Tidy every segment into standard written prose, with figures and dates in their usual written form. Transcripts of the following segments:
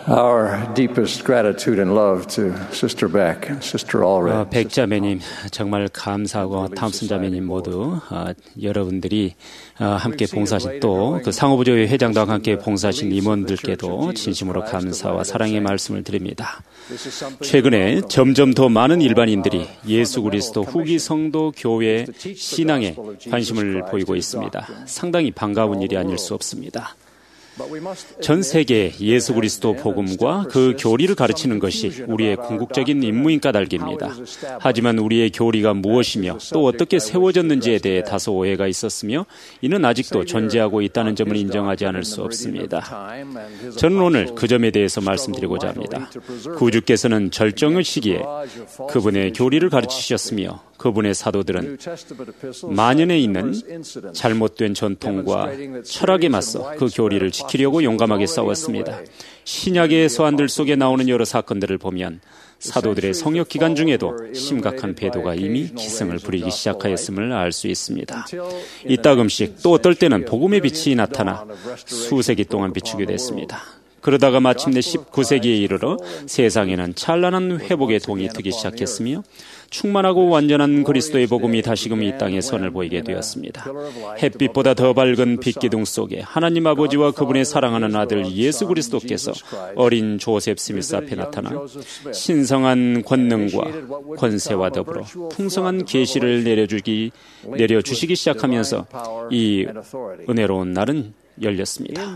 Our deepest gratitude and love to Sister Beck and Sister Allred. 백 자매님 정말 감사하고 탐슨 자매님 모두 여러분들이 함께 봉사하신 또 그 상호부조회 회장과 함께 봉사하신 임원들께도 진심으로 감사와 사랑의 말씀을 드립니다. 최근에 점점 더 많은 일반인들이 예수 그리스도 후기 성도 교회 신앙에 관심을 보이고 있습니다. 상당히 반가운 일이 아닐 수 없습니다. 전 세계 예수 그리스도 복음과 그 교리를 가르치는 것이 우리의 궁극적인 임무인 까닭입니다. 하지만 우리의 교리가 무엇이며 또 어떻게 세워졌는지에 대해 다소 오해가 있었으며 이는 아직도 존재하고 있다는 점을 인정하지 않을 수 없습니다. 저는 오늘 그 점에 대해서 말씀드리고자 합니다. 구주께서는 절정의 시기에 그분의 교리를 가르치셨으며 그분의 사도들은 만연해 있는 잘못된 전통과 철학에 맞서 그 교리를 지키려고 용감하게 싸웠습니다. 신약의 서한들 속에 나오는 여러 사건들을 보면 사도들의 성역 기간 중에도 심각한 배도가 이미 기승을 부리기 시작하였음을 알 수 있습니다. 이따금씩 또 어떨 때는 복음의 빛이 나타나 수세기 동안 비추게 됐습니다. 그러다가 마침내 19세기에 이르러 세상에는 찬란한 회복의 동이 트기 시작했으며 충만하고 완전한 그리스도의 복음이 다시금 이 땅에 선을 보이게 되었습니다. 햇빛보다 더 밝은 빛기둥 속에 하나님 아버지와 그분의 사랑하는 아들 예수 그리스도께서 어린 조셉 스미스 앞에 나타나 신성한 권능과 권세와 더불어 풍성한 계시를 내려주시기 시작하면서 이 은혜로운 날은 열렸습니다.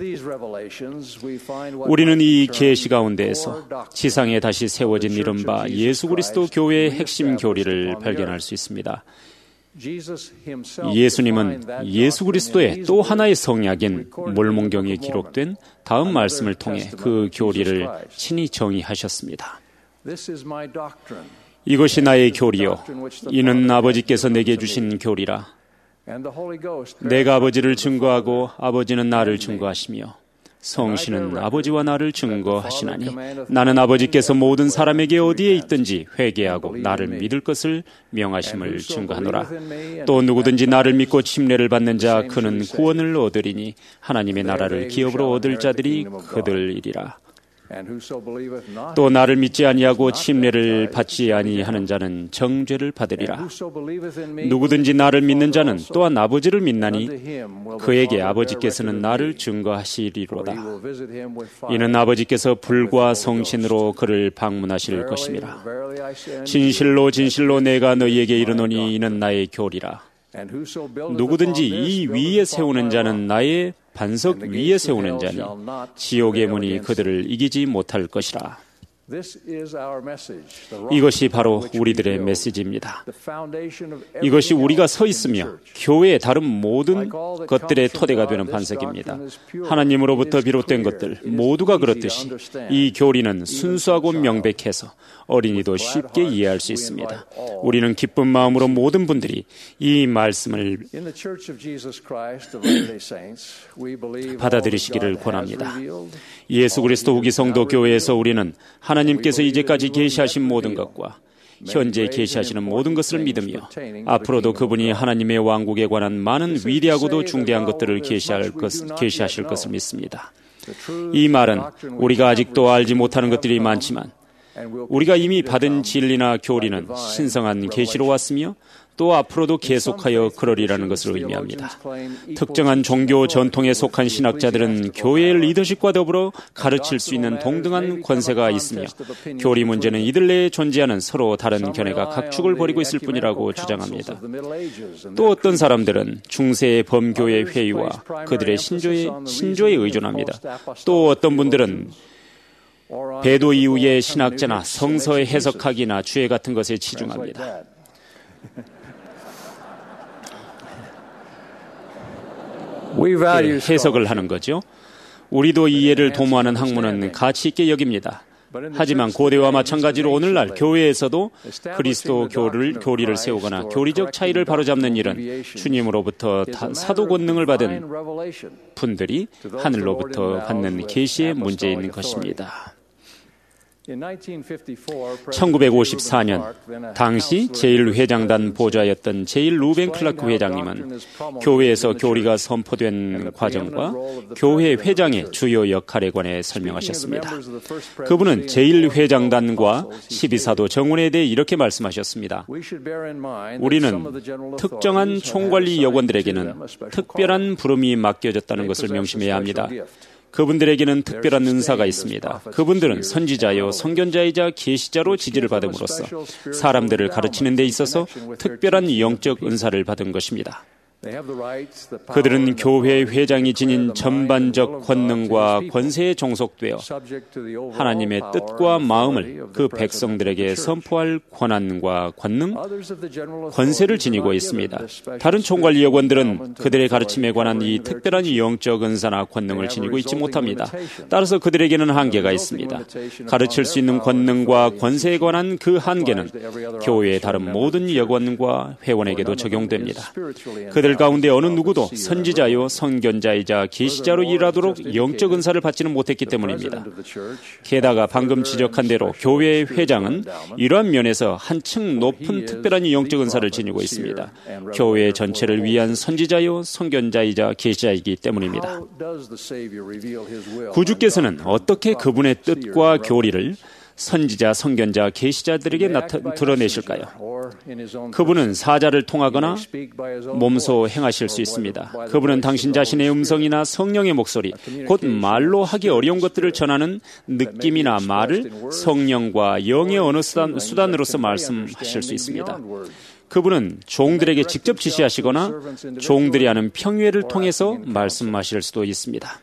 우리는 이 계시 가운데에서 지상에 다시 세워진 이른바 예수 그리스도 교회의 핵심 교리를 발견할 수 있습니다. 예수님은 예수 그리스도의 또 하나의 성약인 몰몬경에 기록된 다음 말씀을 통해 그 교리를 친히 정의하셨습니다. 이것이 나의 교리요 이는 아버지께서 내게 주신 교리라. 내가 아버지를 증거하고 아버지는 나를 증거하시며 성신은 아버지와 나를 증거하시나니 나는 아버지께서 모든 사람에게 어디에 있든지 회개하고 나를 믿을 것을 명하심을 증거하노라. 또 누구든지 나를 믿고 침례를 받는 자 그는 구원을 얻으리니 하나님의 나라를 기업으로 얻을 자들이 그들이리라. 또 나를 믿지 아니하고 침례를 받지 아니하는 자는 정죄를 받으리라. 누구든지 나를 믿는 자는 또한 아버지를 믿나니 그에게 아버지께서는 나를 증거하시리로다. 이는 아버지께서 불과 성신으로 그를 방문하실 것임이라. 진실로 진실로 내가 너희에게 이르노니 이는 나의 교리라. 누구든지 이 위에 세우는 자는 나의 반석 위에 세우는 자니 지옥의 문이 그들을 이기지 못할 것이라. 이것이 바로 우리들의 메시지입니다. 이것이 우리가 서 있으며 교회의 다른 모든 것들의 토대가 되는 반석입니다. 하나님으로부터 비롯된 것들 모두가 그렇듯이 이 교리는 순수하고 명백해서 어린이도 쉽게 이해할 수 있습니다. 우리는 기쁜 마음으로 모든 분들이 이 말씀을 받아들이시기를 권합니다. 예수 그리스도 후기 성도 교회에서 우리는 하나님께서 이제까지 계시하신 모든 것과 현재 계시하시는 모든 것을 믿으며 앞으로도 그분이 하나님의 왕국에 관한 많은 위대하고도 중대한 것들을 계시하실 것을 믿습니다. 이 말은 우리가 아직도 알지 못하는 것들이 많지만 우리가 이미 받은 진리나 교리는 신성한 계시로 왔으며 또 앞으로도 계속하여 그러리라는 것을 의미합니다. 특정한 종교 전통에 속한 신학자들은 교회의 리더십과 더불어 가르칠 수 있는 동등한 권세가 있으며 교리 문제는 이들 내에 존재하는 서로 다른 견해가 각축을 벌이고 있을 뿐이라고 주장합니다. 또 어떤 사람들은 중세의 범교의 회의와 그들의 신조에 의존합니다. 또 어떤 분들은 배도 이후의 신학자나 성서의 해석하기나 주의 같은 것에 치중합니다. 해석을 하는 거죠. 우리도 이해를 도모하는 학문은 가치 있게 여깁니다. 하지만 고대와 마찬가지로 오늘날 교회에서도 그리스도 교리를 세우거나 교리적 차이를 바로잡는 일은 주님으로부터 사도 권능을 받은 분들이 하늘로부터 받는 계시의 문제인 것입니다. 1954년 당시 제1회장단 보좌였던 제1루벤 클라크 회장님은 교회에서 교리가 선포된 과정과 교회 회장의 주요 역할에 관해 설명하셨습니다. 그분은 제1회장단과 12사도 정원에 대해 이렇게 말씀하셨습니다. 우리는 특정한 총관리 역원들에게는 특별한 부름이 맡겨졌다는 것을 명심해야 합니다. 그분들에게는 특별한 은사가 있습니다. 그분들은 선지자요 선견자이자 계시자로 지지를 받음으로써 사람들을 가르치는 데 있어서 특별한 영적 은사를 받은 것입니다. 그들은 교회 회장이 지닌 전반적 권능과 권세에 종속되어 하나님의 뜻과 마음을 그 백성들에게 선포할 권한과 권능, 권세를 지니고 있습니다. 다른 총관리 역원들은 그들의 가르침에 관한 이 특별한 영적 은사나 권능을 지니고 있지 못합니다. 따라서 그들에게는 한계가 있습니다. 가르칠 수 있는 권능과 권세에 관한 그 한계는 교회의 다른 모든 역원과 회원에게도 적용됩니다. 그들 가운데 어느 누구도 선지자요 선견자이자 계시자로 일하도록 영적 은사를 받지는 못했기 때문입니다. 게다가 방금 지적한 대로 교회의 회장은 이러한 면에서 한층 높은 특별한 영적 은사를 지니고 있습니다. 교회 전체를 위한 선지자요 선견자이자 계시자이기 때문입니다. 구주께서는 어떻게 그분의 뜻과 교리를 선지자, 선견자, 계시자들에게 드러내실까요? 그분은 사자를 통하거나 몸소 행하실 수 있습니다. 그분은 당신 자신의 음성이나 성령의 목소리, 곧 말로 하기 어려운 것들을 전하는 느낌이나 말을 성령과 영의 어느 수단으로서 말씀하실 수 있습니다. 그분은 종들에게 직접 지시하시거나 종들이 하는 평회를 통해서 말씀하실 수도 있습니다.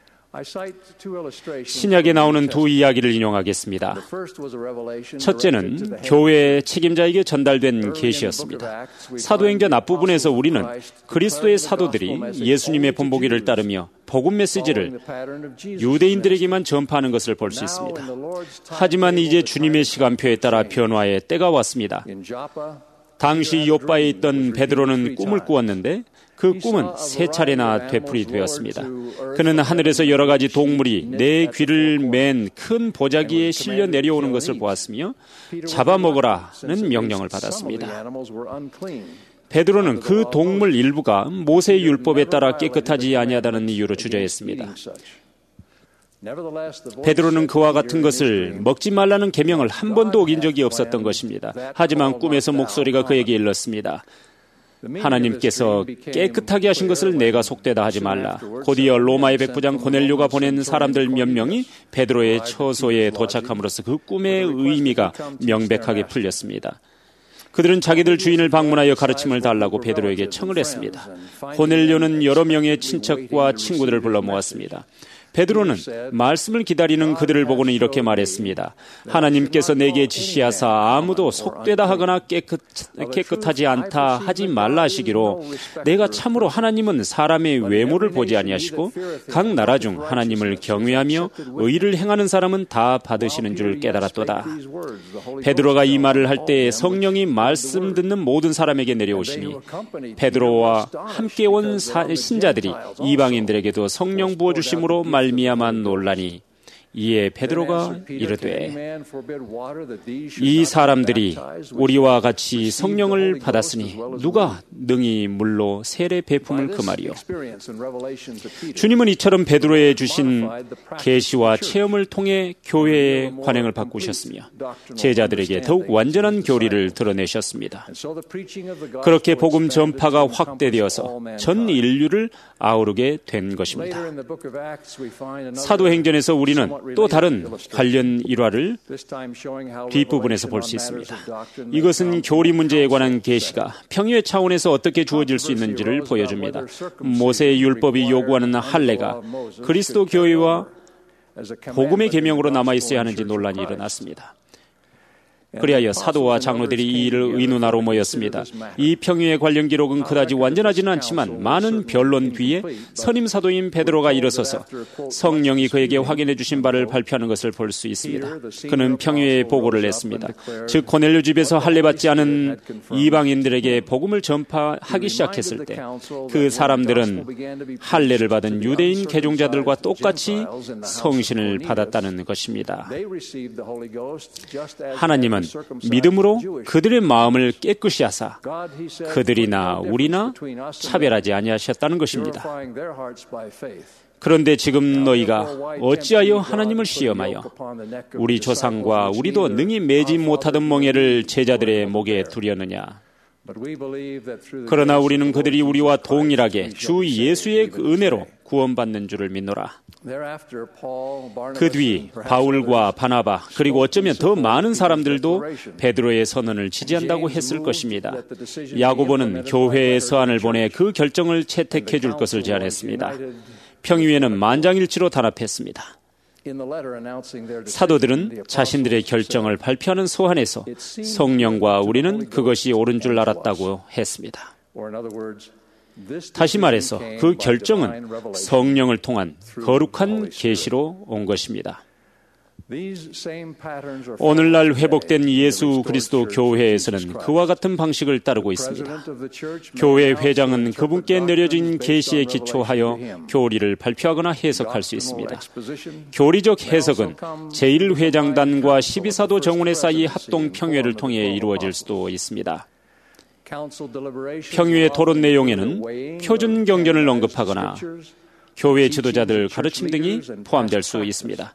신약에 나오는 두 이야기를 인용하겠습니다. 첫째는 교회 책임자에게 전달된 계시였습니다. 사도행전 앞부분에서 우리는 그리스도의 사도들이 예수님의 본보기를 따르며 복음 메시지를 유대인들에게만 전파하는 것을 볼 수 있습니다. 하지만 이제 주님의 시간표에 따라 변화의 때가 왔습니다. 당시 요빠에 있던 베드로는 꿈을 꾸었는데 그 꿈은 3차례나 되풀이되었습니다. 그는 하늘에서 여러 가지 동물이 내 귀를 맨 큰 보자기에 실려 내려오는 것을 보았으며 잡아먹으라는 명령을 받았습니다. 베드로는 그 동물 일부가 모세의 율법에 따라 깨끗하지 아니하다는 이유로 주저했습니다. 베드로는 그와 같은 것을 먹지 말라는 계명을 한 번도 어긴 적이 없었던 것입니다. 하지만 꿈에서 목소리가 그에게 일렀습니다. 하나님께서 깨끗하게 하신 것을 내가 속되다 하지 말라. 곧이어 로마의 백부장 고넬료가 보낸 사람들 몇 명이 베드로의 처소에 도착함으로써 그 꿈의 의미가 명백하게 풀렸습니다. 그들은 자기들 주인을 방문하여 가르침을 달라고 베드로에게 청을 했습니다. 고넬료는 여러 명의 친척과 친구들을 불러 모았습니다. 베드로는 말씀을 기다리는 그들을 보고는 이렇게 말했습니다. 하나님께서 내게 지시하사 아무도 속되다 하거나 깨끗하지 않다 하지 말라 하시기로 내가 참으로 하나님은 사람의 외모를 보지 아니하시고 각 나라 중 하나님을 경외하며 의를 행하는 사람은 다 받으시는 줄 깨달았도다. 베드로가 이 말을 할 때 성령이 말씀 듣는 모든 사람에게 내려오시니 베드로와 함께 온 신자들이 이방인들에게도 성령 부어주심으로 말미암아 논라니 이에 베드로가 이르되 이 사람들이 우리와 같이 성령을 받았으니 누가 능히 물로 세례 베품을 금하리요. 주님은 이처럼 베드로에 주신 계시와 체험을 통해 교회의 관행을 바꾸셨으며 제자들에게 더욱 완전한 교리를 드러내셨습니다. 그렇게 복음 전파가 확대되어서 전 인류를 아우르게 된 것입니다. 사도행전에서 우리는 또 다른 관련 일화를 뒷부분에서 볼 수 있습니다. 이것은 교리 문제에 관한 계시가 평유의 차원에서 어떻게 주어질 수 있는지를 보여줍니다. 모세의 율법이 요구하는 할례가 그리스도 교회와 복음의 계명으로 남아있어야 하는지 논란이 일어났습니다. 그리하여 사도와 장로들이 이 일을 의논하러 모였습니다. 이 평유의 관련 기록은 그다지 완전하지는 않지만 많은 변론 뒤에 선임 사도인 베드로가 일어서서 성령이 그에게 확인해 주신 바를 발표하는 것을 볼 수 있습니다. 그는 평유의 보고를 냈습니다. 즉 고넬료 집에서 할례받지 않은 이방인들에게 복음을 전파하기 시작했을 때 그 사람들은 할례를 받은 유대인 개종자들과 똑같이 성신을 받았다는 것입니다. 하나님은 믿음으로 그들의 마음을 깨끗이 하사 그들이나 우리나 차별하지 아니하셨다는 것입니다. 그런데 지금 너희가 어찌하여 하나님을 시험하여 우리 조상과 우리도 능히 매지 못하던 멍에를 제자들의 목에 두려느냐. 그러나 우리는 그들이 우리와 동일하게 주 예수의 은혜로 구원받는 줄을 믿노라. 그 뒤 바울과 바나바 그리고 어쩌면 더 많은 사람들도 베드로의 선언을 지지한다고 했을 것입니다. 야고보는 교회에 서한을 보내 그 결정을 채택해 줄 것을 제안했습니다. 평유에는 만장일치로 단합했습니다. 사도들은 자신들의 결정을 발표하는 서한에서 성령과 우리는 그것이 옳은 줄 알았다고 했습니다. 다시 말해서 그 결정은 성령을 통한 거룩한 계시로 온 것입니다. 오늘날 회복된 예수 그리스도 교회에서는 그와 같은 방식을 따르고 있습니다. 교회 회장은 그분께 내려진 계시에 기초하여 교리를 발표하거나 해석할 수 있습니다. 교리적 해석은 제1회장단과 12사도 정원회 사이 합동 평회를 통해 이루어질 수도 있습니다. 평유의 토론 내용에는 표준 경전을 언급하거나 교회 지도자들 가르침 등이 포함될 수 있습니다.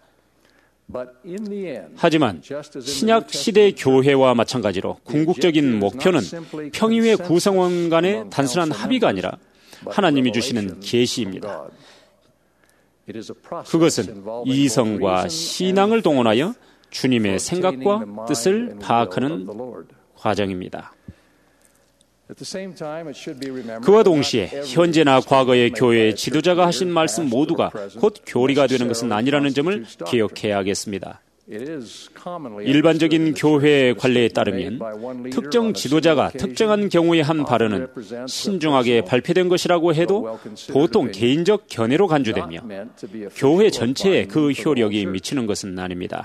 하지만 신약 시대 교회와 마찬가지로 궁극적인 목표는 평유의 구성원 간의 단순한 합의가 아니라 하나님이 주시는 계시입니다. 그것은 이성과 신앙을 동원하여 주님의 생각과 뜻을 파악하는 과정입니다. 그와 동시에 현재나 과거의 교회의 지도자가 하신 말씀 모두가 곧 교리가 되는 것은 아니라는 점을 기억해야겠습니다. 일반적인 교회 관례에 따르면 특정 지도자가 특정한 경우에 한 발언은 신중하게 발표된 것이라고 해도 보통 개인적 견해로 간주되며 교회 전체에 그 효력이 미치는 것은 아닙니다.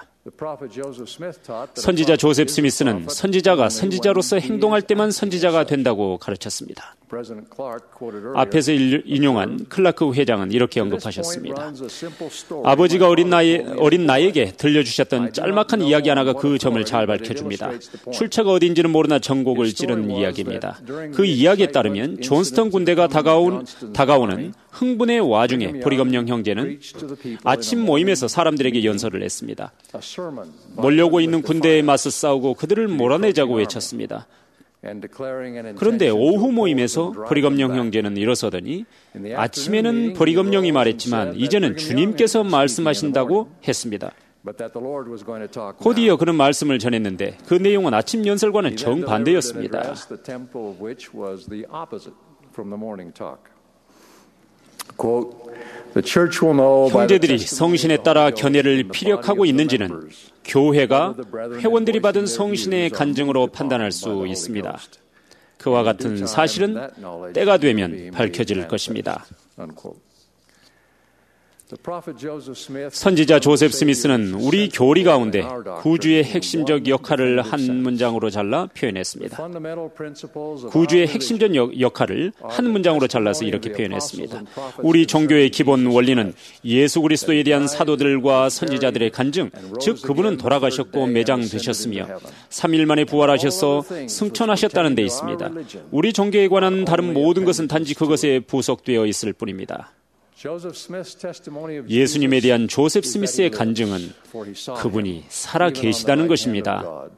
선지자 조셉 스미스는 선지자가 선지자로서 행동할 때만 선지자가 된다고 가르쳤습니다. 앞에서 인용한 클라크 회장은 이렇게 언급하셨습니다. 아버지가 어린 나에게 들려주셨던 짤막한 이야기 하나가 그 점을 잘 밝혀줍니다. 출처가 어딘지는 모르나 전곡을 찌르는 이야기입니다. 그 이야기에 따르면 존스턴 군대가 다가오는 흥분의 와중에 브리검령 형제는 아침 모임에서 사람들에게 연설을 했습니다. 몰려오고 있는 군대에 맞서 싸우고 그들을 몰아내자고 외쳤습니다. 그런데 오후 모임에서 브리검령 형제는 일어서더니 아침에는 브리검령이 말했지만 이제는 주님께서 말씀하신다고 했습니다. 곧이어 그런 말씀을 전했는데 그 내용은 아침 연설과는 정반대였습니다. 형제들이 성신에 따라 견해를 피력하고 있는지는 교회가 회원들이 받은 성신의 간증으로 판단할 수 있습니다. 그와 같은 사실은 때가 되면 밝혀질 것입니다. 선지자 조셉 스미스는 우리 교리 가운데 구주의 핵심적 역할을 한 문장으로 잘라 표현했습니다. 구주의 핵심적 역할을 한 문장으로 잘라서 이렇게 표현했습니다. 우리 종교의 기본 원리는 예수 그리스도에 대한 사도들과 선지자들의 간증, 즉 그분은 돌아가셨고 매장되셨으며 3일 만에 부활하셔서 승천하셨다는 데 있습니다. 우리 종교에 관한 다른 모든 것은 단지 그것에 부속되어 있을 뿐입니다. 예수님에 대한 조셉 스미스의 간증은 그분이 살아 계시다는 것입니다.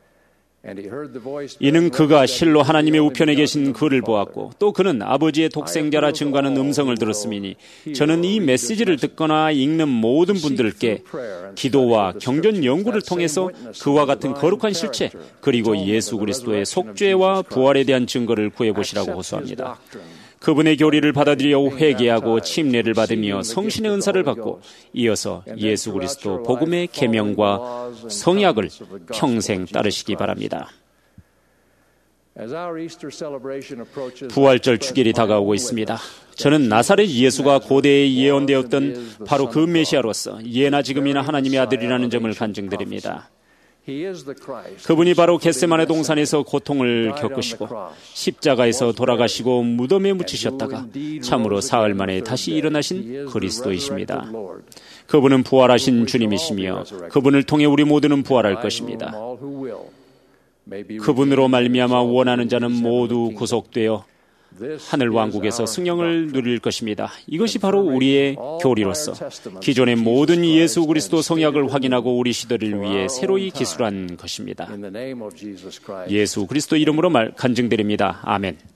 이는 그가 실로 하나님의 우편에 계신 그를 보았고 또 그는 아버지의 독생자라 증거하는 음성을 들었음이니 저는 이 메시지를 듣거나 읽는 모든 분들께 기도와 경전 연구를 통해서 그와 같은 거룩한 실체 그리고 예수 그리스도의 속죄와 부활에 대한 증거를 구해보시라고 호소합니다. 그분의 교리를 받아들여 회개하고 침례를 받으며 성신의 은사를 받고 이어서 예수 그리스도 복음의 계명과 성약을 평생 따르시기 바랍니다. 부활절 축일이 다가오고 있습니다. 저는 나사렛 예수가 고대에 예언되었던 바로 그 메시아로서 예나 지금이나 하나님의 아들이라는 점을 간증드립니다. 그분이 바로 겟세마네 동산에서 고통을 겪으시고 십자가에서 돌아가시고 무덤에 묻히셨다가 참으로 사흘 만에 다시 일어나신 그리스도이십니다. 그분은 부활하신 주님이시며 그분을 통해 우리 모두는 부활할 것입니다. 그분으로 말미암아 원하는 자는 모두 구속되어 하늘 왕국에서 승령을 누릴 것입니다. 이것이 바로 우리의 교리로서 기존의 모든 예수 그리스도 성약을 확인하고 우리 시대를 위해 새로이 기술한 것입니다. 예수 그리스도 이름으로 간증드립니다. 아멘.